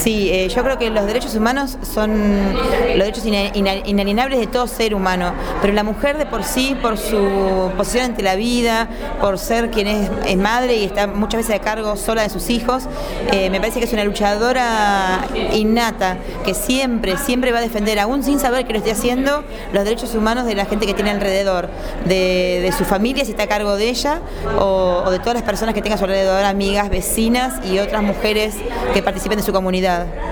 Sí, yo creo que los derechos humanos son los derechos inalienables de todo ser humano, pero la mujer de por sí, por su posición ante la vida, por ser quien es madre y está muchas veces a cargo sola de sus hijos, me parece que es una luchadora innata, que siempre va a defender, aún sin saber que lo esté haciendo, los derechos humanos de la gente que tiene alrededor, de su familia si está a cargo de ella, o de todas las personas que tenga a su alrededor, amigas, vecinas y otras mujeres que participen de su comunidad.